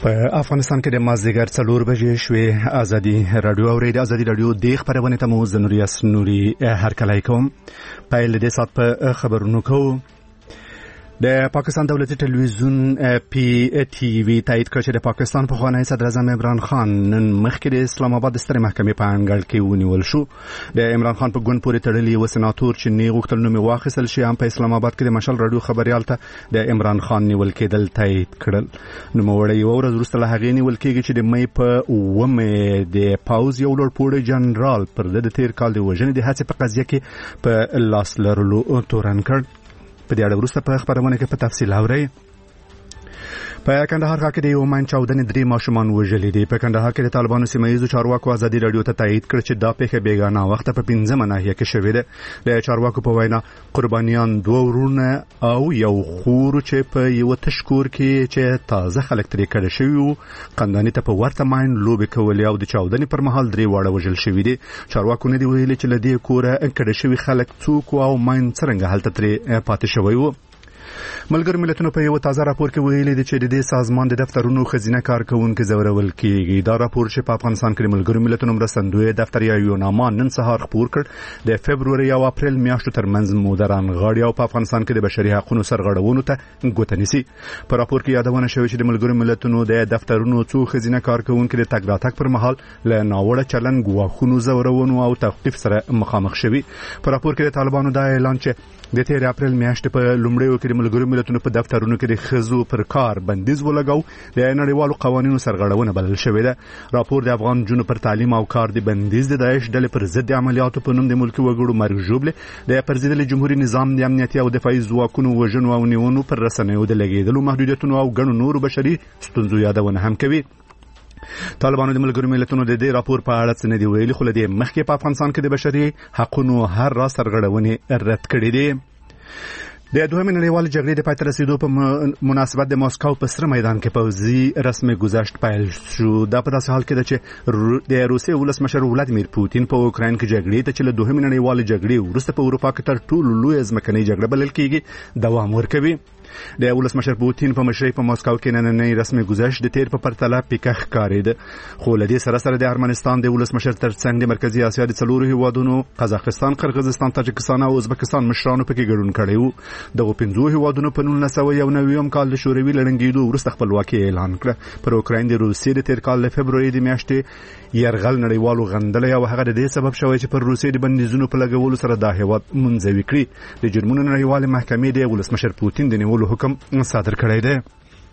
په افغانستان کې د مازدیګر 4 بجې شوې ازادي رادیو اورید ازادي رادیو د خبرونه ته مو زنوریاس نوري هرکلی کوم پایل د سات په خبرونو کوم د پاکستان دولتي ټلویزیون پی ټي وی تایید کړ چې د پاکستان پخوانی صدر اعظم عمران خان نن مخکې د اسلام آباد سترې محکمې په انګړ کې ونیول شو. د عمران خان په ګوند پورې تړلي و سناتور چې نه غوښتل نوم واخیستل شي هم په اسلام آباد کې د مشال رادیو خبريال ته د عمران خان نیول کېدل تایید کړل. نو موړی یو ورځ وروسته له هغې نیول کېږي چې د مې په ومه د پاوز یو لوړ پوړی جنرال پر د تیر کال د وژنې د هڅې په قضیه کې په لاس لرلو تورن کړ. په دې اړه وروسته په خبرونه کې په تفصیل اورئ. په کندهار ښار کې د یو ماین چاودنې 3 ماشومان وژلي دي. په کندهار کې د طالبانو سیمه‌ییزو چارواکو ازادي رادیو ته تایید کړ چې دا پیښه بیګانه وخت په 15 ناحیه کې شوې ده. د چارواکو په وینا قربانیان 2 ورونه او یو خور چې په یو تشکور کې چې تازه خلک ترې کړه شوی قندانی ته په ورته ماین لوبې کولې او د چاودنې پر مهال 3 واړه وژل شوي دي. چارواکو نه دی ویلي چې لدې کوره کړه شوی خلک څوک او ماین څنګه حالت ترې پاتې شوی وو. ملګر ملتونو په یو تازه راپور کې ویلي دي چې د دې سازمان د دفترونو خزینه کارکونکو زورول کیږي. دا راپور چې په افغانستان کې ملګر ملتونو مرستندوی دفتر یا یوناما نن سهار خبر کړ د فبرवरी او اپریل میاشتو ترمنځ مودران غاړي او په افغانستان کې د بشري حقوقو سرغړونو ته ګوته نیسي. په راپور کې یادونه شوې چې د ملګر ملتونو د دفترونو څو خزینه کارکونکو د تګ راتګ پر مهال له ناوړه چلن ګواښونو زورونو او توقيف سره مخامخ شوي. په راپور کې د طالبانو دا اعلان چې د 13 اپریل میاشتې په لومړیو کې د ملګرو ملتونو په دفترونو کې د خزو پر کار بندیز ولګاو د نړیوالو قوانینو سرغړونه بلل شوې ده. راپور د افغان جنونو پر تعلیم او کار د بندیز د داعش ډلې پر ضد عملیاتو په نوم د ملکی وګړو مرګ ژوبله د پرزیدل جمهوریت نظام د امنیتي او دفاعي ځواکونو وژنو او نیونو پر رسنیو د لګیدلو محدودیتونو او ګڼو نورو بشري ستونزو یادونه هم کوي. طالبانو د ملګرو ملتونو د دې راپور په اړه څه نه دی ویلي خو لدې مخکې په افغانستان کې د بشري حقوقو هر را سرغړونې رد کړې دي. د دویمې نړیوالې جګړې د پای ته رسیدو په مناسبت د ماسکو په سره میدان کې پوځي رسمي گذشت پیل شو. دا په داسې حال کې ده چې د روسیې ولسمشر ولادیمیر پوتین په اوکراین کې جګړې ته چې له دویمې نړیوالې جګړې وروسته په اروپا کې تر ټولو لویه ځمکنۍ جګړه بلل کېږي دوام ورکوي. د ولسمشر پوتین په مشرۍ په ماسکو کې نننۍ رسمي گذشت د تیر په پرتله پیکه ښکارېده. خو له دې سره د ارمنستان د ولسمشر ترڅنګ د مرکزی اسیا د 4 هیوادونو قزاقستان، قرغیزستان، تاجکستان او ازبکستان مشرانو پکې ګډون کړی وو. دغه 15 هیوادونو په 1991 کال د شوروي لړنګېدو وروسته خپلواکي اعلان کړه. پر اوکراین د روسیې د تیر کال د فبرवरी د میاشتې يرغل نړیوالو غندلې او هغه د دې سبب شوی چې پر روسیې د بندیزونو په لګولو سره دا هیواد منځوي کړی. د جرمنو نړیوالې محکمې د ولسمشر پوتین د نیولو حکم صادر کړی دی.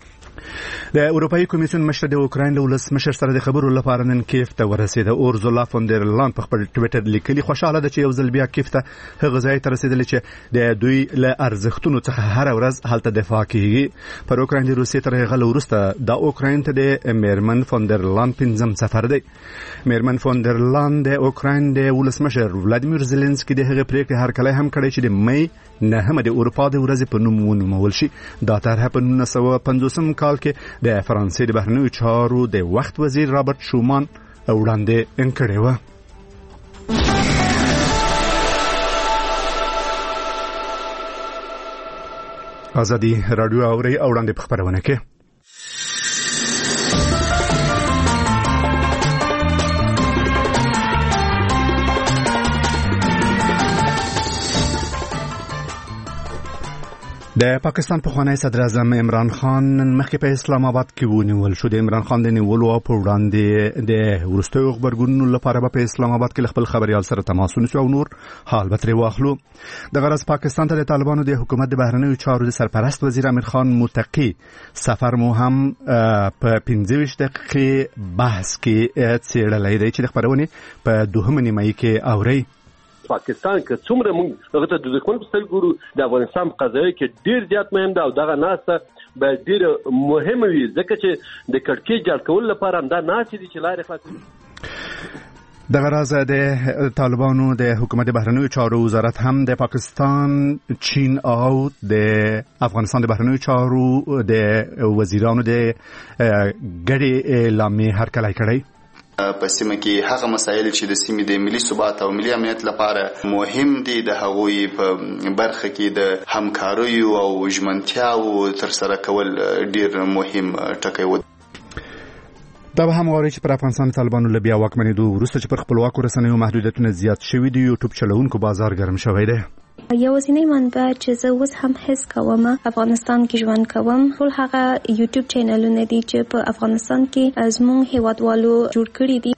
د اروپאי کمیسیون مشر د اوکراین له ولسمشر سره د خبرو لپاره نن کیف ته ورسېده. اورزولا فون در لان په خپل ټویټر لیکلي خوشاله ده چې یو ځل بیا کیف ته هغه ځای ته رسیدل چې د دوی له ارزښتونو څخه هر ورځ هلته دفاع کیږي. پر اوکراین د روسیې تر هغه وروسته د اوکراین ته د میرمن فون در لان 5م سفر دی. میرمن فون در لان د اوکراین د ولسمشر ولادیمیر زيلنسکي د هغه پریکړه هرکلی هم کړی چې د مې نه د اروپا د ورځې په نوم ونومول شي. دا طرح په 1950 کال کې د فرانسې د بهرنیو چارو د وخت وزیر رابرټ شومان وړاندې کړې و. ازادي رادیو اوري وړاندې په خبرونه کې د پاکستان پخوانی صدر اعظم عمران خان مخکې په اسلام آباد کې ونیول شو. د عمران خان د نیولو او په وړاندې د وروستیو خبرګونونو لپاره په اسلام آباد کې خپل خبريال سره تماس ونیسو او نور حال به ترې واخلو. د غرض پاکستان ته د طالبانو د حکومت د بهرنیو چارو د سرپرست وزیر امیر خان متقی سفر مو هم په 15 دقیقې بحث کې څېړلی دی چې د خبرونې په 2 نیمایي کې اوري. پاکستان که څومره موږ هغه ته د دښمن په سترګو ګورو د افغانستان په قضیه کې ډیر زیات مهم ده او دغه ناسته به ډیر مهمه وي ځکه چې د کړکۍ جوړ کول لپاره هم دا ناسې دي چې لارې خلاصوي. دغه راز د طالبانو د حکومت بهرنیو چارو وزارت هم د پاکستان، چین او د افغانستان د بهرنیو چارو د وزیرانو د ګډې اعلامیې هرکلی کړی. په سیمه کې هغه مسایل چې د سیمې د ملي ثبات او ملي امنیت لپاره مهم دي د هغوی په برخه کې د همکارۍ او ژمنتیاو تر سره کول ډیر مهم ټکی و. دا به هم غواړي چې پر افغانستان طالبانو له بیا واکمنېدو وروسته چې پر خپلواکو رسنیو محدودیتونه زیات شوي دي، یوټیوب چلوونکو بازار ګرم شوی دی. یوازینی منبع چې زه اوس هم حس کوم افغانستان کې ژوند کوم ټول هغه یوټیوب چینلونه دي چې په افغانستان کې زموږ هیوادوالو جوړ کړي دي.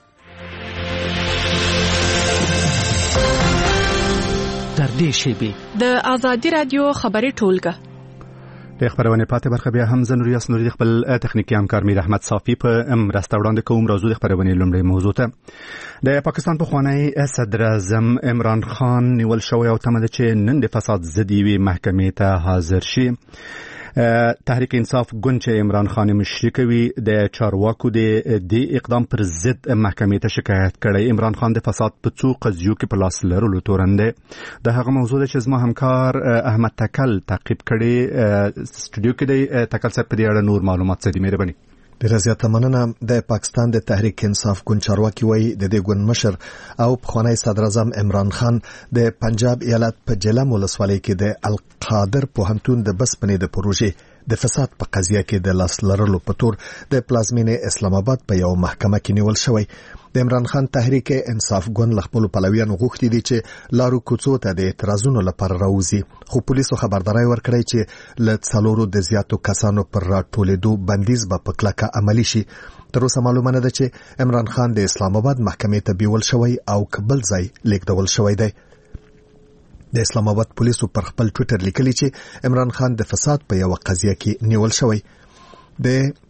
در دې شیبې د آزادي رادیو خبري ټولګه د خبرونه پاتې برخه بیا هم زنوري اسنوري خپل تخنیکی همکار میر احمد صافی په مرسته وړاندې کوم. راځو د خبرونه لومړی موضوع ته. د پاکستان پخوانی صدر اعظم عمران خان نیول شوی او تمه ده چې نن د فساد ضد یوې محکمې ته حاضر شي. تحریک انصاف ګوند چې عمران خان مشري کوي د چارواکو د اقدام پر ضد محکمې ته شکایت کړی. عمران خان د فساد په څو قضیو کې په لاس لرلو تورن دی. د هغه موضوع چې زما همکار احمد تکل تعقیب کړي سټوډیو کې دی. تکل صاحب په دې اړه نور معلومات څه دي مهرباني؟ ډیره زیاته مننه. د پاکستان د تحریک انصاف ګوند چارواکي وایي د دې ګوند مشر او پخوانی صدر اعظم عمران خان د پنجاب ایالت په جلم ولسوالۍ کې د القادر پوهنتون د بسپنې د پروژې د فساد په قضیه کې د لاس لرلو په تور د پلازمینې اسلام آباد په یو محکمه کې نیول شوی. د عمران خان تحریک انصاف ګوند خپل پلویانو غوښتي دي چې لارو کوڅو ته د اعتراضونو لپاره راوځي، خو پولیسو خبرداري ورکړی چې ل څلورو د زیاتو کسانو پر راټولېدو بندیز به په کلکه عملی شي. تر اوسه معلومه نه ده چې عمران خان د اسلام آباد محکمې ته بیول شوی او کابل ځای لیږدول شوی دی. د اسلام آباد پولیسو پر خپل ټوئیټر لیکلي چې عمران خان د فساد په یو قضیه کې نیول شوی. د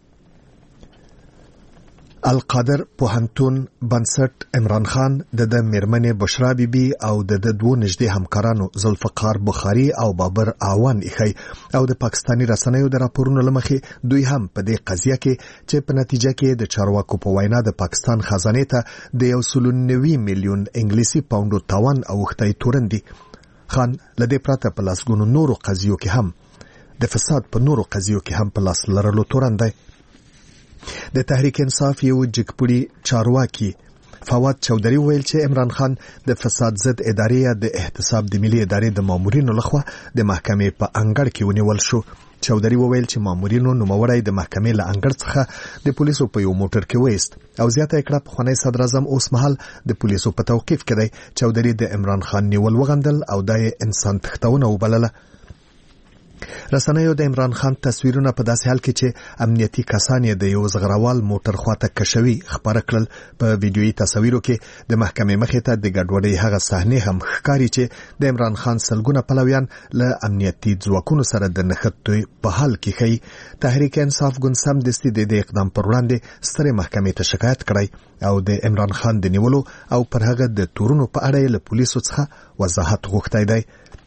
القادر پوهنتون بنسټ عمران خان د میرمنې بشرا بیبي او د دوه نږدې همکارانو ذوالفقار بخاری او بابر اعوان ایخی او د پاکستانی رسنیو د راپورونو لمخې دوی هم په دې قضیه کې چې په نتیجه کې د چارواکو په وینا د پاکستان خزانه ته د 1.9 میلیون انګلیسي پاونډو تاوان اوښتای تورندي. خان لدې پراته په لاسګونو نورو قضیو کې هم د فساد په نورو قضیو کې هم په لاس لرلو تورندي. د تحریک انصاف یو جګپوړي چارواکي فواد چودري ویل چې عمران خان د فساد ضد ادارې د احتساب د ملي ادارې د مامورینو لخوا د محکمې په انګړ کې ونیول شو. چودري ویل چې مامورینو نوموړی د محکمې له انګړ څخه د پولیسو په یو موټر کې وېست او زیاته کړه پخوانی صدر اعظم اوس مهال د پولیسو په توقیف کې دی. چودري د عمران خان نیول وغندل او د انسان تختونه وبلله. رسنیو د عمران خان تصویرونه په داسې حال کې چې امنیتي کسان یې د یو زغروال موټر خواته کشوي خبره کړل. په ویډیويي تصویرو کې د محکمې مخې ته د ګډوډۍ هغه صحنه هم ښکاري چې د عمران خان سلګونه پلویان له امنیتي ځواکونو سره د نښتې په حال کې خي. تحریک انصاف ګوند سم دستي د اقدام پر وړاندې ستره محکمې ته شکایت کړی او د عمران خان د نیولو او پر هغه د تورونو په اړه له پولیسو څخه وضاحت غوښتای دی.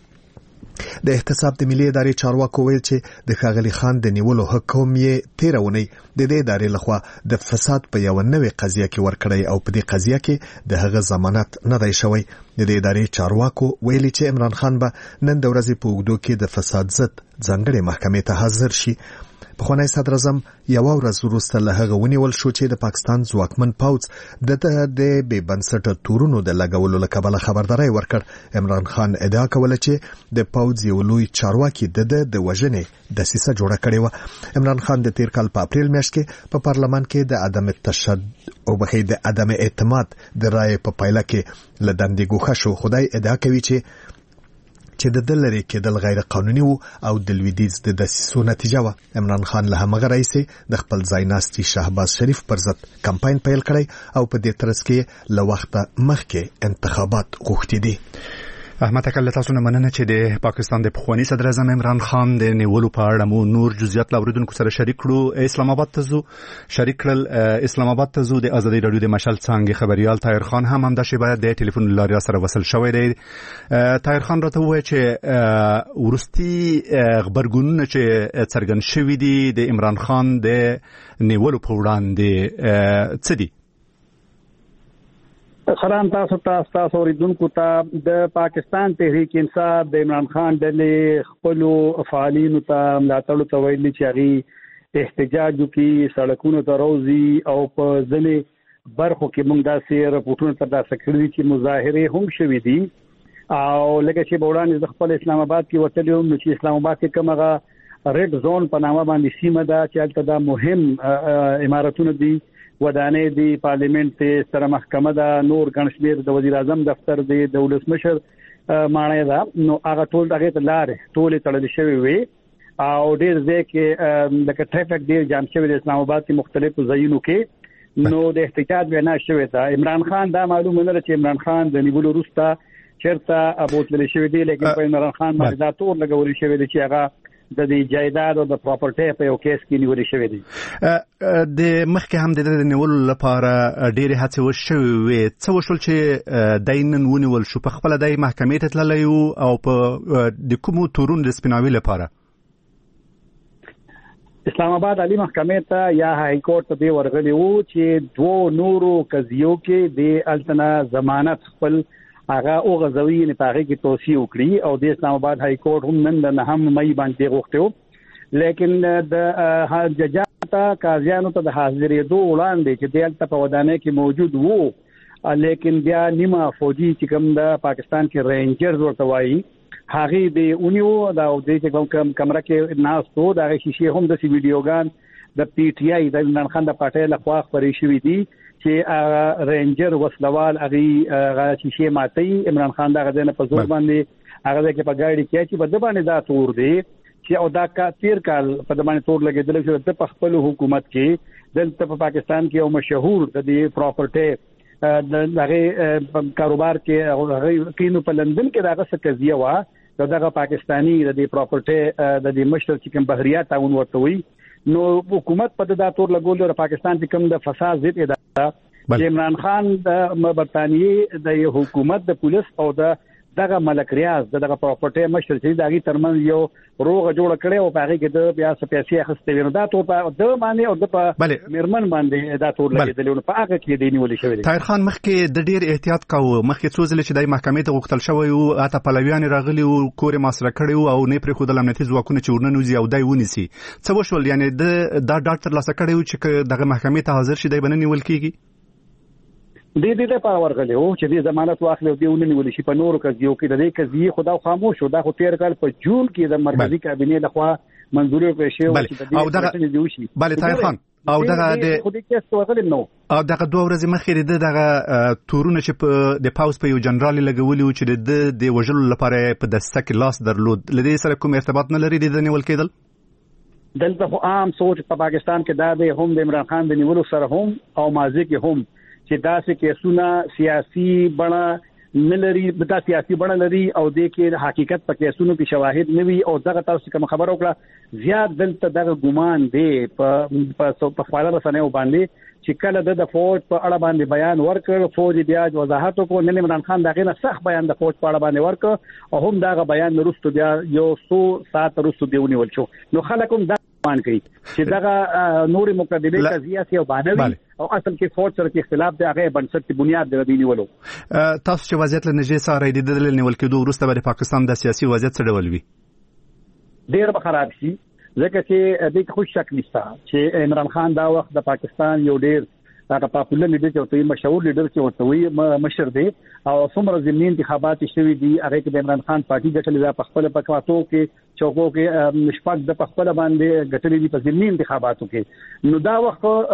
د احتساب د ملي ادارې چارواکو ویل چې د ښاغلي خان د نیولو حکم یې 13 ونی د دې ادارې لخوا د فساد په یو نوې قضیه کې ورکړی او په دې قضیه کې د هغه ضمانت نه دی شوی. د دې ادارې چارواکو ویلي چې عمران خان به نن د ورځې په اوږدو کې د فساد ضد ځانګړې محکمې ته حاضر شي. پخوانی صدر اعظم یو ورځ وروسته له هغه ونیول شو چې د پاکستان ځواکمن پوځ د بې بنسټه تورونو د لګولو له کبله خبرداري ورکړ. عمران خان ادعا کوله چې د پوځ یو لوی چارواکي د وژنې دسیسه جوړه کړې و. عمران خان د تیر کال په اپریل میاشت کې په پارلمان کې د عدم تشدد او د عدم اعتماد د رائے په پایله کې لدندې ګوښه شو. خدای ادعا کوي چې د دلری کېدل غیر قانوني وو او د لویدیز د دسیسو نتیجه و. عمران خان له همغه رئیس د خپل ځایناستي شهباز شریف پر ضد کمپاین پیل کړی او په دې ترڅ کې له وخته مخکې انتخابات غوښتي دي. احمد تکل تاسو نه مننه چې د پاکستان د پخوانی صدر اعظم عمران خان د نیولو په اړه مو نور جزئیات لاوریدونکو سره شریک کړو. اسلام آباد ته زو د آزادي رادیو د مشال څنګه خبريال طاهر خان هم د شیبه د ټلیفون لارې سره وصل شوی دی. طاهر خان راته وایي چې ورستي خبرګونونه چې څرګند شوی دي د عمران خان د نیولو په وړاندې څه دي؟ خران تاسو اوریدونکو ته د پاکستان تحریک انصاف د عمران خان ډلې خپل فعالینو ته ملاتړ ته ویلي چې هغه احتجاج وکړي، سړکونو ته راوځي او په ځینې برخو کې موږ داسې راپورټونه ترلاسه کړي چې مظاهره هم شوې دي او لکه چې بوړان د خپل اسلام آباد کې وتلو نو چې اسلام آباد کې کومه ریډ زون په نامه باندې سیمه ده چې هلته د مهم عمارتونه دي ودانې دی پارلیمنت ته ستره محکمه دا نور ګڼشمیر د وزیر اعظم دفتر دی د ولسمشر مانای دا نو هغه ټول هغه ته لارې ټول تړل شوی وي او ډیر ځکه لکه ټریفیک ډیر جام شوی د اسلام آباد کې مختلفو ځایونو کې نو د احتجاج وینا شوی دا عمران خان دا معلومه نه چې عمران خان د نیولو وروسته چیرته ابوتل شوی دی لیکن په عمران خان باندې دا تور لګول شوی دی چې هغه د دې جایداد او د پراپرټي په یو کیس کې نیول شوی دی د مخکې هم د نیولو لپاره ډېرې هڅې وشوې څه وشول چې داینن ونیول شو په خپل د محکمې ته تللی او په د کومو تورونو د سپیناوي لپاره اسلام آباد عالی محکمې ته یا های کورټ ته ورغلی وو چې دوه نورو قضیو کې د التنا ضمانت خپل هغه او غزوی نه پاره کې توصیه وکړي او د اسلام آباد های کورټ هم نن د نهم مې باندې غوښتو لیکن د ججاتا قاضیانو ته د حاضرې دوه وړاندې چې دلته په ودانۍ کې موجود وو لیکن بیا نیمه فوجي چې کوم د پاکستان کې رینجرز ورته وایي هغه دی اونیو دا د کوم کمره کې ناس تو دا شیشه هم د سی ویډیوګان د پی ټی آی د عمران خان د پټه له خوا خبرې شوې دي چې رینجر وسلوال هغه شیشه ماتي عمران خان دا غزنه په زور باندې هغه کې په ګاډي کې چې بده باندې دا تور دی چې او دا کا تیر کال په باندې تور لګیدل چې په خپل حکومت کې دلته په پاکستان کې یو مشهور د دې پراپرټي د هغه کاروبار کې هغه کینو په لندن کې داغه څه قضیه وا دغه پاکستانی د دې پراپرټي د دې مشر چې کوم بحریات تعاون ورته وي نو حکومت په دا تور لګول د پاکستان چې کوم د فساد ضد اداره عمران خان د برتانیې د حکومت د پولیس او دغه ملک ریاض دغه پراپرټي مشر چې دغه ترمن یو روغه جوړ کړي او هغه کې د بیا سپیسي اخستې وردا ته په د باندې او د مرمن باندې دا تور لګیدل نو په هغه کې دی نیول شوی دی طاهر خان مخکې د ډیر احتیاط کاوه مخکې څو ځله چې د محکمې ته غوښتل شوی او اته پلویان راغلي او کور مسره کړي او نه پرې خو د امنیتي ځواکونو چې ورننوزي او دای ونیسي څه وشول یعنی دا ډاکټر لاسه کړي چې دغه محکمې ته حاضر شي دی بننی ول کیږي د په ورغلی او چې د ضمانت واخلې او دیونه نیول شي په نورو قضیو کې د دې قضیه خدا خاموش شو دا خو تیر کال په جون کې د مرکزی کابینې لخوا منظوري کړې شو چې د دې دی وشي بله طاهر خان او دغه د خو دې کیس ورغلی نو او دغه دوه ورځې مخکې دغه تورونه چې په د پاوز په یو جنرال لګولي او چې د وژلو لپاره په دسته کې لاس درلود لدې سره کوم ارتباط نه لري د نیول کېدل دلته خو عام سوچ په پاکستان کې دا د هم د عمران خان د نیولو سره هم او ماضي کې هم چې دا څه کیسونه سیاسي بڼه نه لري دا سیاسي بڼه لري او د کې حقیقت په کیسونو کې شواهد نه وي او دغه تاسو کوم خبر وکړه زیات دلته دغه ګمان دی په خپل رسنیو باندې چې کله د فوج په اړه باندې بیان ورکړ فوج بیا وضاحت وکړ نن عمران خان دغه نه سخت بیان د فوج په اړه باندې ورکړ او هم دغه بیان وروسته بیا یو 100 ساعت وروسته دیونیول شو نو خلک هم مان کوي چې دغه نور مقدمه قضیه سی او باندې او اصل کې فوج سره کې اختلاف دی هغه بنسټ بنیاد دی نیولو تاسو چې وضعیت لنجې سره د نیول کېدو وروسته د پاکستان د سیاسي وضعیت څه ډول وي ډیر به خراب شي ځکه چې د خو شک نشته چې عمران خان دا وخت د پاکستان یو ډیر هغه پاپولر لیډر چې ورته مشهور لیډر چې ورته وي مشر دی او څومره ضمني انتخابات شوي دي هغه کې د عمران خان پارټي ګټلې ده په خپل پکواتو کې چوکو کې مشفق د خپل باندې ګټلې دي په ضمني انتخاباتو کې نو دا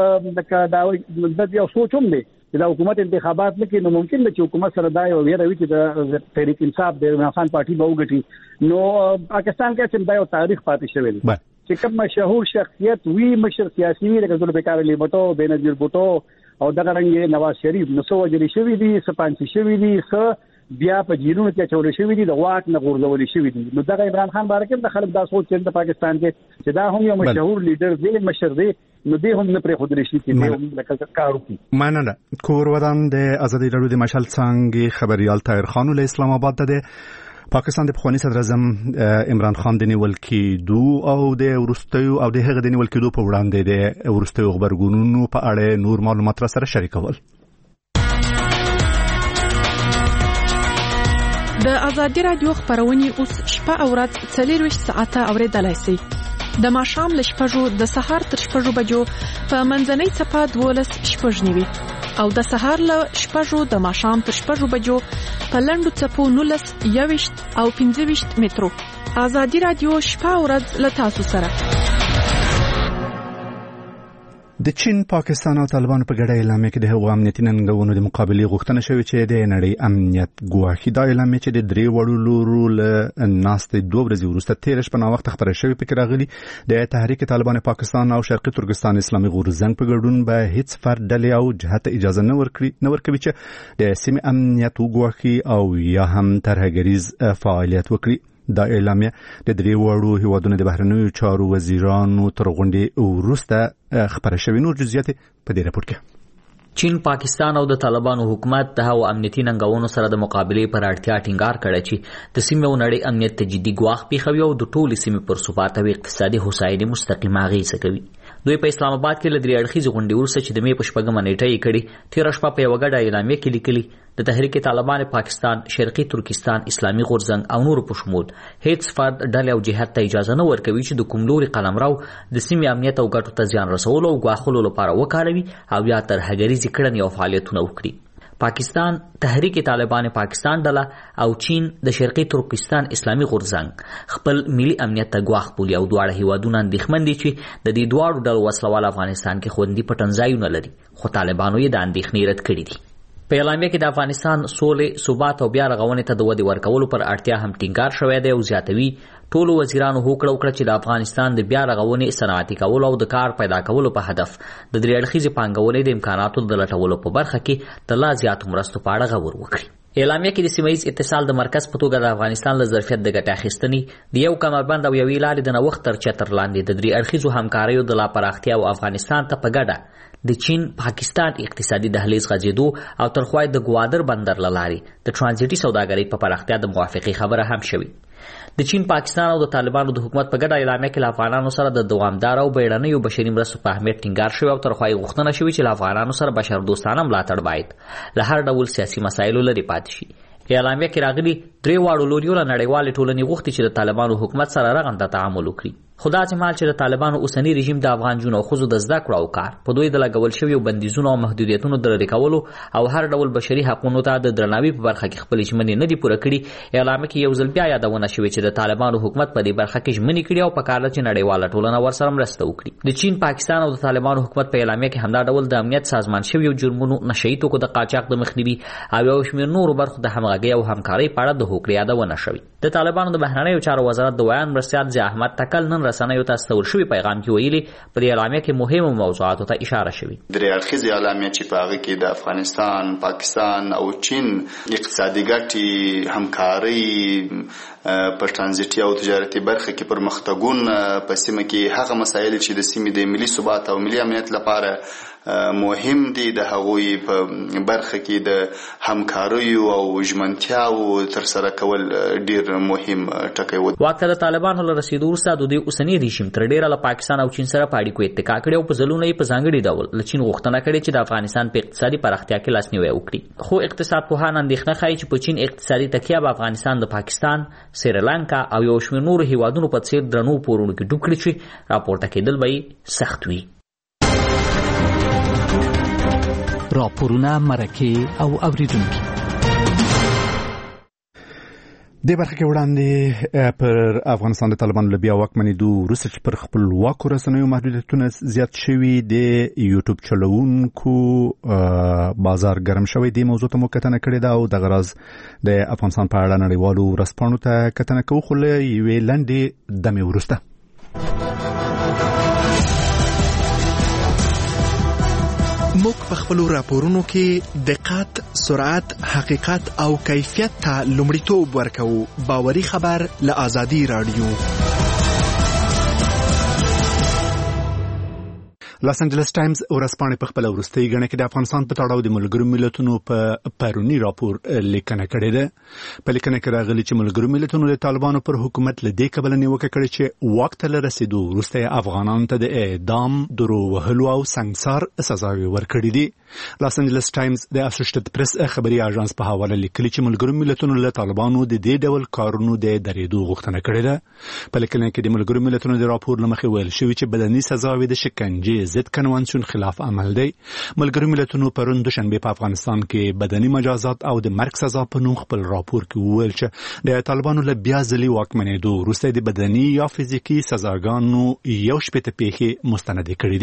وخت دا یو سوچوم دی چې د حکومت انتخابات نه کې نو ممکن ده چې حکومت سره دا یو ویره وي چې د تحریک انصاف د عمران خان پارټي به وګټي نو پاکستان کې چې دا یو تاریخ پاتې شوی دی چې کوم مشهور شخصیت وی مشر سیاسي وی لکه ذوالفقار علي بټو بنظیر بټو او دغه رنګ نواز شریف نو سو وجري شوی دي سپانسی شوی دي بیا په جیرونو کې چورې شوی دي د واک نه غورځول شوی دي نو دغه عمران خان بارکه د خلک دا سوچ چې د پاکستان کې چې دا هم یو مشهور لیډر دی مشر دی نو دې هم نه پرې خودري شي چې هم لکه کار وکړي مننه کور ودان د ازادي رادیو د مشال څنګه خبريال طاهر خان له اسلام آباد ده پاکستان د پخوانی صدر اعظم عمران خان د نیول کېدو او د ورستیو او د هغه د نیول کېدو په وړاندې د ورستیو خبرګونونو په اړه نور معلومات را سره شریکول د ازادي رادیو خبرونه اوس شپه او ورځ 24 ساعته اوریدلای شئ د ماښام ل شپږو د سهار تر شپږو بجو په منځنۍ صفه 12 شپږ نیوي او د سهار ل شپږو د ماښام تر شپږو بجو په لندو صفو 19 21 او 15 مترو ازادي رادیو شپه او ورځ ل تاسو سره د چین، پاکستان او طالبانو په ګډه اعلامیه کې د هغو امنیتي ننګونو د مقابلې غوښتنه شوې چې د نړۍ امنیت ګواښي. دا اعلامیه چې د درې وړو لورو له ناستې 2 ورځې وروسته 13 شپه ناوخته خپره شوې پکې راغلي د تحریک طالبان پاکستان او شرقي ترکستان اسلامي غورځنګ په ګډون به هیڅ فرد ډلې او جهت اجازه نه ورکوي چې د سیمې امنیت وګواښي او یا هم ترهګریز فعالیت وکړي. دا اعلامیه د درې وړو هیوادونو د بهرنیو چارو وزیرانو تر غونډې وروسته خبره شوې. نور جزئیات په دې راپور کې. چین، پاکستان او د طالبانو حکومت د هغو امنیتي ننګونو سره د مقابلې پر اړتیا ټینګار کړی چې د سیمې او نړۍ امنیت ته جدي ګواښ پیښوي او د ټولې سیمې پر ثبات او اقتصادي هوساینې مستقیمه اغیزه کوي. دوی په اسلام آباد کې له 3 اړخیزې غونډې وروسته چې د مې په 4 نیټه یې کړې 13 شپه په یوه ګډه اعلامیه کې لیکلي د تحریک طالبان پاکستان، شرقي ترکستان اسلامي غورځنګ او نور په شمول هیڅ فرد ډلې او جهت ته اجازه نه ورکوي چې د کوم لوري قلمرو د سیمې امنیت او ګټو ته زیان رسولو او ګواښلو لپاره وکاروي او یا ترهګریزې کړنې او فعالیتونه وکړي. پاکستان، تحریک طالبان پاکستان ډله او چین د شرقي ترکستان اسلامي غورځنګ خپل ملي امنیت ته ګواښ بولي او دواړه هیوادونه اندېښمن دي چې د دې دواړو ډلو وسلوال افغانستان کې خوندي پټنځایونه لري، خو طالبانو یې د اندېښنې رد کړي دي. په اعلامیه کې د افغانستان سولې، ثبات او بیا رغونې ته د ودې ورکولو پر اړتیا هم ټینګار شوی دی او زیاتوي ټولو وزیرانو هوکړه وکړه چې د افغانستان د بیا رغونې، صنعتي کولو او د کار پیدا کولو په هدف د 3 اړخیزې پانګونې د امکاناتو د لټولو په برخه کې د لا زیاتو مرستو په اړه غور وکړي. اعلامیه کې د سیمه‌ییز اتصال د مرکز په توګه د افغانستان له ظرفیت د ګټې اخیستنې د یو کمربند او یوې لارې د نوښت تر چتر لاندې د 3 اړخیزو همکاریو د لا پراختیا او افغانستان ته په ګډه د چین پاکستان اقتصادي دهلیز غځېدو او ترخوای د ګوادر بندر له لارې د ترانزیټي سوداګرۍ په پراختیا د موافقې خبره هم شوې. د چین، پاکستان او د طالبانو د حکومت په ګډه اعلامیه کې له افغانانو سره د دوامدار او بیړنیو بشري مرستو په اهمیت ټینګار شوی او ترخوای غوښتنه شوې چې له افغانانو سره بشردوستانه ملاتړ باید له هر ډول سیاسي مسایلو لرې پاتې شي. اعلامیه کې راغلي 3 واړو لوریو له نړیوالې ټولنې غوښتي چې د طالبانو حکومت سره رغنده تعامل وکړي. خدا چې مال چې د طالبانو اوسنی رژیم د افغان جنو او خزو د زده کړو او کار په دوی د لګول شویو بندیزونو او محدودیتونو د لرې کولو او هر ډول بشري حقوقو ته د درناوي په برخه کې خپل ژمنې نه دي پوره کړي. اعلامیه کې یو ځل بیا یادونه شوې چې د طالبانو حکومت په دې برخه کې ژمنې کړي او په کار چې نړیواله ټولنه ورسره مرسته وکړي. د چین، پاکستان او د طالبانو حکومت په اعلامیه کې همدا ډول د امنیت سازمان شویو جرمونو، نشئی توکو د قاچاق د مخنیوي او یو شمېر نورو برخو د همغږۍ او همکارۍ په اړه د هوکړې یادونه شوې. د طالبانو د بهرنیو چارو وزارت د ویان مرستیال ضیاء احمد تکل نن رسنیو ته استول شوی پیغام کې ویلي په اعلامیه کې مهمو موضوعاتو ته اشاره شوې. 3 اړخیزې اعلامیه چې په هغه کې د افغانستان، پاکستان او چین اقتصادي ګټې، همکارۍ په ترانزیټي او تجارتي برخه کې پرمختګونه په سیمه کې هغه مسایل چې د سیمې د ملي ثبات او ملي امنیت لپاره مهم دي د هغوی په برخه کې د همکاریو او ژمنتیاو تر سره کول ډیر مهم ټکی و. واکته د طالبانو له رسیدو وروسته د دوی اوسنی رژیم تر ډیره له پاکستان او چین سره په اړیکو اتکا کړی او په ځلونه یې په ځانګړي ډول له چین غوښتنه کړې چې د افغانستان په اقتصادي پراختیا کې لاسنیوی وکړي. خو اقتصاد پوهان اندېښنه ښیي چې په چین اقتصادي تکیه به افغانستان د پاکستان، سریلانکا او یو شمېر نورو هیوادونو په څیر درنو پورونو کې ډوب کړي چې راپورته کېدل به یې سخت وي. راپورونه، مرکې او اوریدونکي د برخه کې وړاندې پر افغانستان د طالبانو له بیا واکمنېدو وروسته چې پر خپلواکو رسنیو محدودیتونه زیات شوي د یوټیوب چلوونکو بازار ګرم شوی. دې موضوع ته مو کتنه کړې ده او دغه راز د افغانستان په اړه نړیوالو ورځپاڼو ته کتنه کوو، خو له یوې لنډې دمې وروسته. موږ په خپلو راپورونو کې دقت، سرعت، حقیقت او کیفیت ته لومړیتوب ورکوو. باوري خبر له آزادي رادیو. لاس انجلس ټایمز ورځپاڼه په خپل وروستۍ غڼه کې د افغانستان په تړاو د ملګرو ملتونو په پرونی راپور لیکنه کړې ده. په لیکنه کې راغلي چې ملګرو ملتونو د طالبانو پر حکومت له دې کبل نیوکه کړې چې وخت له رسیدو وروسته افغانانو ته د اعدام، درو وهلو او سنگسار سزاوي ورکړې دي. لاس انجلس ټایمز د اسوسییټډ پریس خبري اژانس په حواله لیکلي چې ملګرو ملتونو له طالبانو د دې ډول کارونو د درېدو غوښتنه کړې ده. په لیکنه کې د ملګرو ملتونو د راپور لمخې ویل شوی چې بدني سزاوي د شکنجې ضد کنوانسیون خلاف عمل دی. ملګرو ملتونو پرون دوشنبه په افغانستان کې بدني مجازات او د مرګ سزا په نوم خپل راپور کې ویل چې د طالبانو له بیا ځلې واکمنېدو وروسته د بدني یا فزیکي سزاګانو یو شپېته پیښې مستند کړې دي.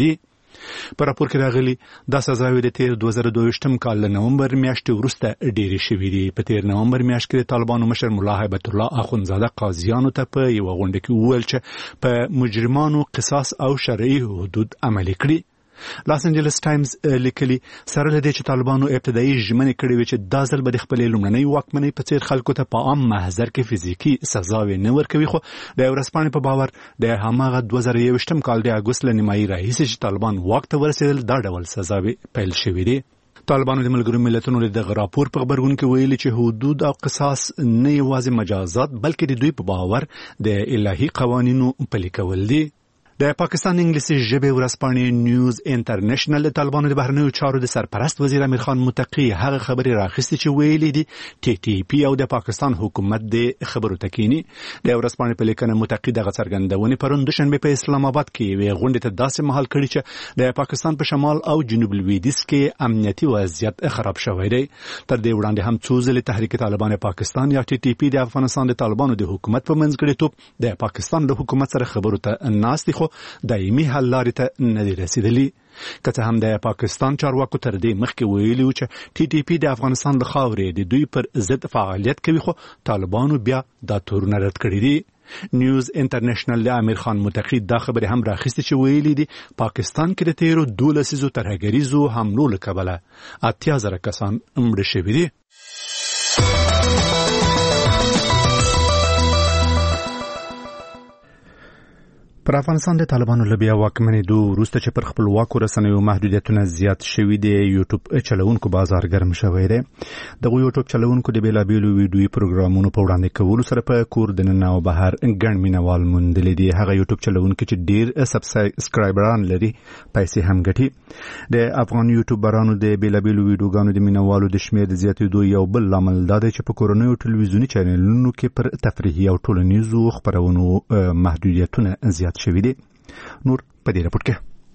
په راپور کې راغلي دا سزاوي د تیر 2022 کال نومبر میاشتې وروسته ډېرې شوې دي. په تیر نومبر میاشت کې د طالبانو مشر ملا هیبت الله اخونزاده قاضیانو ته په یو غونډه کې وویل چې په مجرمانو قصاص او شرعي حدود عملي کړي. لاس انجلس ټایمز لیکلي سره لدې چې طالبانو ابتدایي ژمنې کړې وې چې دا ځل به د خپلې لومړنۍ واکمنۍ په څیر خلکو ته په عام محضر کې فزیکي سزاوې نه ورکوي، خو د ورځپاڼې په باور د هماغه 2021 کال د اګوست له نیمایي راهیسې چې طالبان واک ته ورسېدل دا ډول سزاوې پیل شوې دي. طالبانو د ملګرو ملتونو د راپور په خبرګون کې ویلي چې حدود او قصاص نه یوازې مجازات بلکې د دوی په باور د الهي قوانینو پلي کول دي. د پاکستان انګلیسي ژبې ورځپاڼې نیوز انټرنیشنل د طالبانو د بهرنیو چارو د سرپرست وزیر امیر خان متقی هغه خبرې راخستې چې ویلي دي ټي ټي پی او د پاکستان حکومت د خبرو تکینی. د ورځپاڼې په لیکنه متقی دغه څرګندونې پرون دوشنبه په اسلام آباد کې وی غونډه ته داسې مهال کړی چې د پاکستان په شمال او جنوب لویدیځ کې امنیتي وضعیت خراب شوی دی. تر دې وړاندې هم څو ځله تحریک طالبان پاکستان یا ټي ټي پی د افغانستان د طالبانو د حکومت په منځګړیتوب د پاکستان له حکومت سره خبرو ته ناست دي، خو دایمي حل لارې ته نه دي رسیدلي. که څه هم د پاکستان چارواکو تر دې مخکې ویلي و چې ټي ټي پی د افغانستان د خاورې د دوی پر ضد فعالیت کوي، خو طالبانو بیا دا تورونه رد کړي دي. نیوز انټرنیشنل د امیر خان متقی دا خبرې هم راخستې چې ویلي دي پاکستان کې د تیرو 12 ترهګریزو حملو له کبله 80,000 کسان مړه شوي دي. پر افغانستان د طالبانو له بیا واکمنېدو وروسته چې پر خپلواکو رسنیو محدودیتونه زیات شوي دي، یوټیوب چلوونکو بازار ګرم شوی دی. دغه یوټیوب چلوونکو د بیلابیلو ویډیویي پروګرامونو په وړاندې کولو سره په کور دننه او بهر ګڼ مینوال موندلي دي. هغه یوټیوب چلوونکي چې ډیر سبسکرایبران لري پیسې هم ګټي. د افغان یوټیوبرانو د بیلابیلو ویډیوګانو د مینوالو د شمېر د زیاتېدو یو بل لامل دا دی چې په کورنیو ټلویزیوني چینلونو کې پر تفریحي او ټولنیزو خپرونو محدودیتونه زیات شوی دی. نور په دې راپور کې.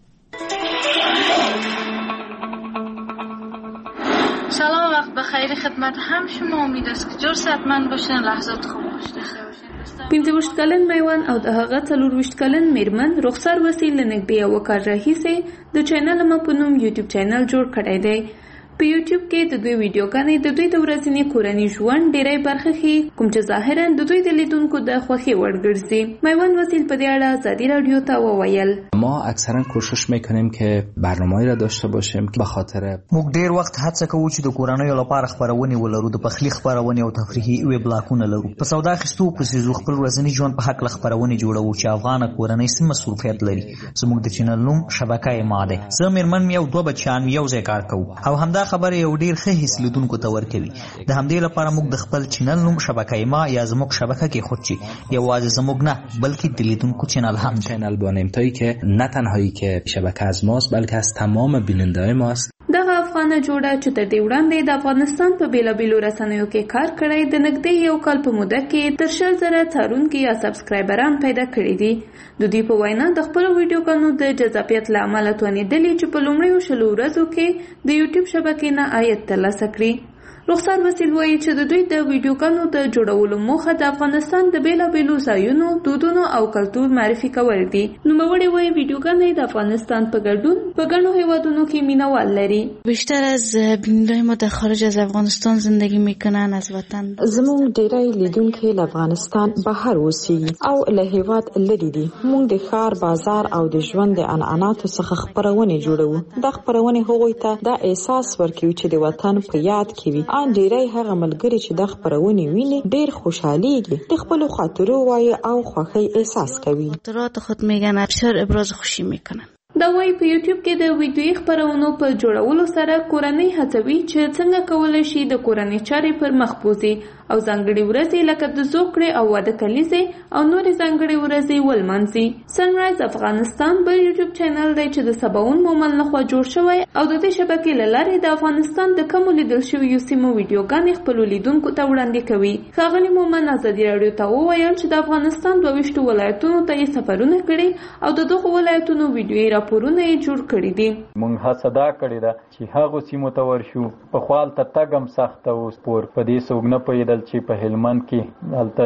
سلام، وقت بخیر خدمت هم شما. امید است که جور صحتمند باشین، لحظات خوب داشته باشین. 25 کلن میوان او د هغه 24 کلن میرمن رخسار وسیل نږدې یو کال راهیسې د چینل ما په نوم یوټیوب چینل جوړ کړی دی. په یوټیوب کې د دوی ویډیوګانې د دوی د ورځني کورني ژوند ډېری برخه ښیي، کوم چې ظاهرا د دوی د لیدونکو د خوښۍ وړ ګرځي. میوان وسیل په دې اړه آزادی رادیو ته وویل: ما اکثرا کوشش میکنیم که برنامه‌ای را داشته باشیم که به خاطر موږ ډېر وخت هڅه کوو چې د کورنیو لپاره خبرونه ولرو، د پخلي خبرونه او تفریحي ویبلاګونه لرو. په سودا اخیستو پروسیزو خپل ورځني ژوند په حق خبرونه جوړو چې افغان کورنۍ سم مصروفیت لري. زموږ د چینل نوم شبکه ما ده. زه میرمن یو دوه بچیان یو ځای کار کوو او همدا خبره یو ډیر ښه حس لیدونکو ته ورکوي. د همدې لپاره موږ د خپل چینل نوم شبکه ما یا زموږ شبکه کې خود چې یوازې زموږ نه بلکې د لیدونکو چینل هم چینل بانیم تایی که نه تنهایی که شبکه از ماست بلکه از تمام بیننده‌های ماست. دغه افغانه جوړه چې تر دې وړاندې د افغانستان په بیلابیلو رسنیو کې کار کړی، د نږدې یو کال په موده کې تر 100,000 څارونکي یا سبسکرایبران پیدا کړي دي. د دوی په وینا د خپلو ویډیوګانو د جذابیت له امله توانېدلي چې په لومړیو 20 ورځو کې د یوټیوب شبکې نه عاید ترلاسه کړي. رخسار وسیل وایي چې د دوی د ویډیوګانو د جوړولو موخه د افغانستان د بیلابیلو ځایونو، دودونو او کلتور معرفي کول دي. نوموړی وایي ویډیوګانې د افغانستان په ګډون په ګڼو هیوادونو کې مینوال لري. بیشتر از بیننده‌های ما در خارج از افغانستان زندگی میکنن، از وطن. زموږ ډیری لیدونکي له افغانستان بهر اوسېږي او له هیواد لرې دي. موږ د ښار، بازار او د ژوند د عنعناتو څخه خبرونه جوړوو. دا خبرونه هغوی ته دا احساس ورکوي چې د وطن په یاد کې وي. ان ډیری هغه ملګري چې د خبرونه ویني ډیر خوشحاليږي، د خپل خاطرو وایي او خوښي احساس کوي. خاطرات خود میگن، ابشار ابراز خوشی میکنن. دا وایي په یوټیوب کې د ویډیویي خبرونو په جوړولو سره کورنۍ هڅوي چې څنګه کولی شي د کورنۍ چارې پر مخ بوځي او ځانګړې ورځې لکه د زوکړې او واده کلیزې او نورې ځانګړې ورځې ولمانځي. سنرایز افغانستان بل یوټیوب چینل دی چې د سباون مومن لخوا جوړ شوی او د دې شبکې له لارې د افغانستان د کمو لیدل شویو سیمو ویډیوګانې خپلو لیدونکو ته وړاندې کوي. ښاغلي مومن ازادي راډیو ته وویل چې د افغانستان 22 ولایتونو ته یې سفرونه کړي او د دغو ولایتونو ویډیویي راپورونه یې جوړ کړي دي. موږ هڅه دا کړې ده چې هغو سیمو ته ورشو. په خپل ته تګم سخته و سپور په دې څوک نه پوهېدل چې په هلمند کې هلته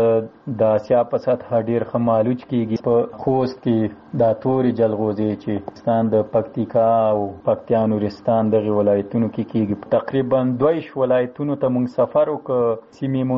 د اسیا په سطح ډیر خمالوچ کیږي. په خوست کې د توري جلغوزي چې پاکستان د پکتیکا او پکتیا نورستان دغه ولایتونو کې کیږي. تقریبا 22 ولایتونو ته موږ سفر وکړ. سیمې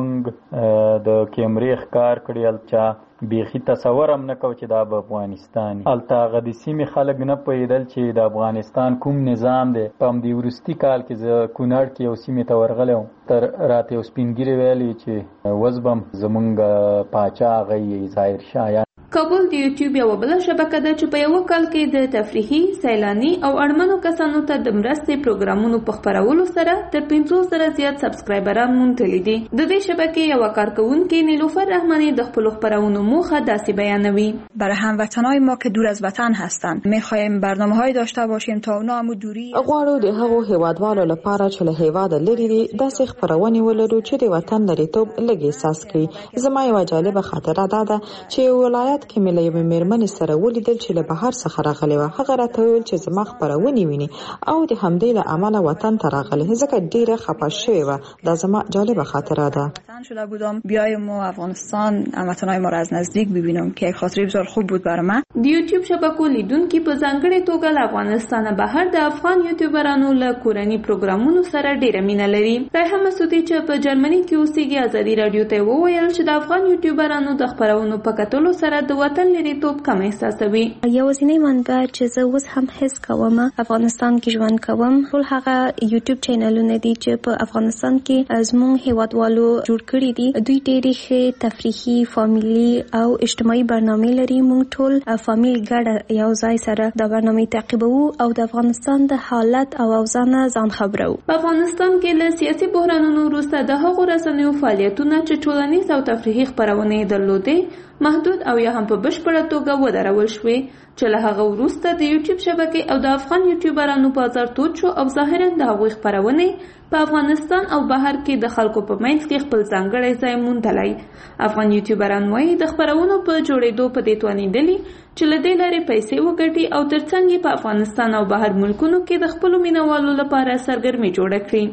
موږ د کیمرې ښکار کړل چې بیخي تصور هم نه کو چې دا به افغانستان الته غدي سیمې خلک نه پوهېدل چې د افغانستان کوم نظام دی. په همدې وروستي کال کې زه کونړ کې یو سیمې ته ورغلی وم. تر راته یو سپین ږیري ویلي چې وزبم زمونږ پاچا هغه ظاهر شاه. کابل د یوټیوب یو بل شبکه ده چې په یو کال کې د تفریحي، سیلاني او اړمنو کسانو ته د مرستې پروګرامونو په خپرولو سره تر 500 زیات سبسکرایبران موندلي دي. د دې شبکې یو کارکونکې نیلوفر رحمانی د خپل خپرونو موخه داسې بیانوي: برای هموطنای ما که دور از وطن هستند می‌خوایم برنامه‌های داشته باشیم تا اونا هم دوری غواړو د هغو هیوادوالو لپاره چې له هیواده لري دي داسې خپرونې ولرو چې د وطن لريتوب لږ احساس کړي. زما یو جالبه خاطره ده چې ولایت کې مې له یوې مېرمنې سره ولیدل چې له بهر څخه راغلې وه. هغه راته وویل چې زما خپرونې ویني او د همدې له امله وطن ته راغلې، ځکه ډېره خفه شوې وه. دا زما جالبه خاطره ده. شده بودم بیایم و افغانستان هموطنای ما را از نزدیک ببینم که یک خاطره بسیار خوب بود برای من. د یوټیوب شبکو لیدونکو په ځانګړې توګه له افغانستان بهر د افغان یوټیوبرانو له کورنۍ پروګرامونو سره ډېره مینه لري. ریحان مسعودي چې په جرمني کې اوسېږي ازادي رادیو ته وویل چې د افغان یوټیوبرانو د خپرونو په کتلو سره د وطن لريتوب کم احساسوي. یوازینی منبع چې زه اوس هم حس کوم افغانستان کې ژوند کوم ټول هغه یوټیوب چینلونه دي چې په افغانستان کې زموږ هیوادوالو جوړ کړي دي. دوی ډېرې ښې تفریحي، فامیلي او اجتماعي برنامې لري. موږ ټول فامیل ګډه یو ځای سره د برنامې تعقیبوو او د افغانستان د حالت او اوضاع نه ځان خبرو. په افغانستان کې له سیاسي بحرانونو وروسته د هغو رسنیو فعالیتونه چې ټولنیز او تفریحي خپرونې درلودې محدود او یا هم په بشپړه توګه ودرول شوې، چې له هغه وروسته د یوټیوب شبکې او د افغان یوټیوبرانو بازار تود شو او ظاهرا د هغوی خپرونې په افغانستان او بهر کې د خلکو په منځ کې خپل ځانګړی ځای موندلی. افغان یوټیوبران وایي د خپرونو په جوړېدو په دې توانېدلي چې له دې لارې پیسې وګټي او ترڅنګ یې په افغانستان او بهر ملکونو کې د خپلو مینوالو لپاره سرګرمي جوړه کړي.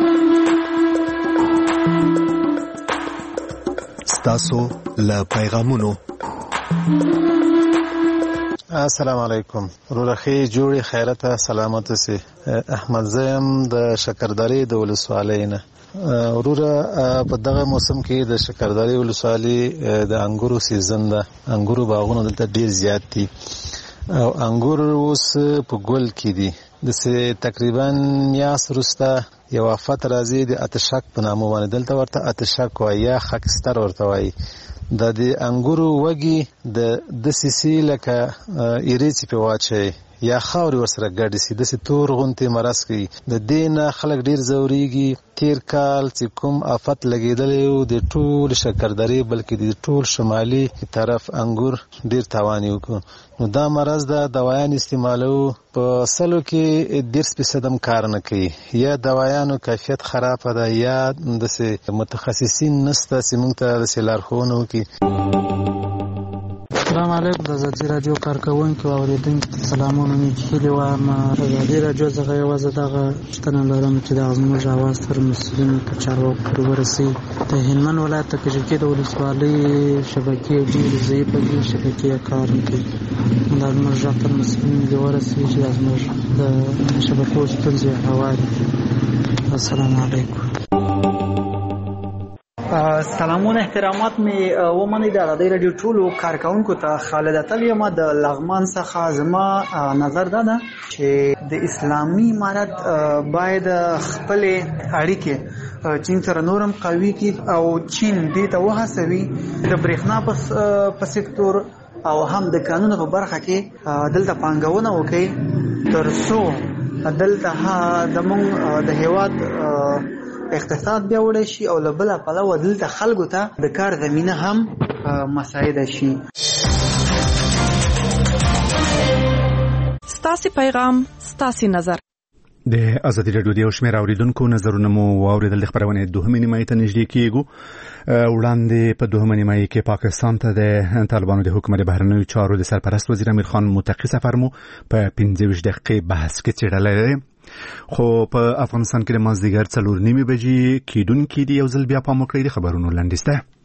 ستاسو له پیغامونو. السلام علیکم. رورخي جوړي خیرته سلامت سي. احمد زیم د شکرداری د ولسوالۍ نه. وروره په دغه موسم کې د شکرداری ولسوالۍ د انګورو سیزن ده. انګورو باغونه دلته ډیر زیات دي او انګور اوس په ګل کې دي. د تقریبا میاس وروسته یو آفت راځي د اتشک په نامه باندې. دلته ورته اتشک وایي یا خاکستر ورته وایي. د انګورو وږي د سیسی لکه ایریچ په واچي یا خاوري ورسره ګډ سي د تور غونتي مرز کوي. د دین خلک ډیر زوريږي. تیر کال چې کوم آفت لګیدلې او د ټول شکردری بلکې د ټول شمالي طرف انګور ډیر تاوان وکړ. نو دا مرز د دوايان استعمالو په سلو کې 10% کار نه کوي. یا دوايانو کیفیت خراب ده یا د متخصصین نسته چې موږ ته د لارښوونه وکړي. السلام علیکم. د ازادي رادیو کارکونکو او اوریدونکو ته سلامونه. مې هیله وایم ازادي رادیو څخه یوازې دغه شتنه لرم چې د زموږ اواز تر مسؤلینو ته چارواکو پورې ورسي. د هلمند ولایت د کجکي د ولسوالۍ شبکې ډېرې ضعیفه دي، شبکې کار نه کوي. دا زموږ غږ تر مسؤلینو دې ورسي چې زموږ د شبکو ستونزې هواري. السلام علیکم. سلامونه احترامات می ومني د ازادي رادیو ټولو کارکونکو ته. خالد اتل یم د لغمان څخه. زما نظر دا ده چې د اسلامي امارت باید خپل اړیکې چین سره نورم قوي کړي او چین دې ته وهڅوي د برېښنا په سکتور او هم د قانون په برخه کې دلته پانګونه وکړي تر څو دلته د هیواد اقتصاد بیا وړي شي او له بله پلوه دلته خلکو ته د کار زمینه هم مساعده شي. ستاسو پیغام، ستاسو نظر. د ازادي رادیو د شمیر اوریدونکو نظرونه مو واوریدل. د خبرونه دوهمه نیمه ته نږدې کیږو. وړاندې په دوهمه نیمه کې پاکستان ته د طالبانو د حکومت بهرنیو چارو د سرپرست وزیر امیر خان متقی سفر مو په 15 دقیقې بحث کې چیرلې. خو په افغانستان کې د مازدیګر 4:30 بجې کېدونکې دی. یو ځل بیا پام وکړئ د خبرونو لنډیسته.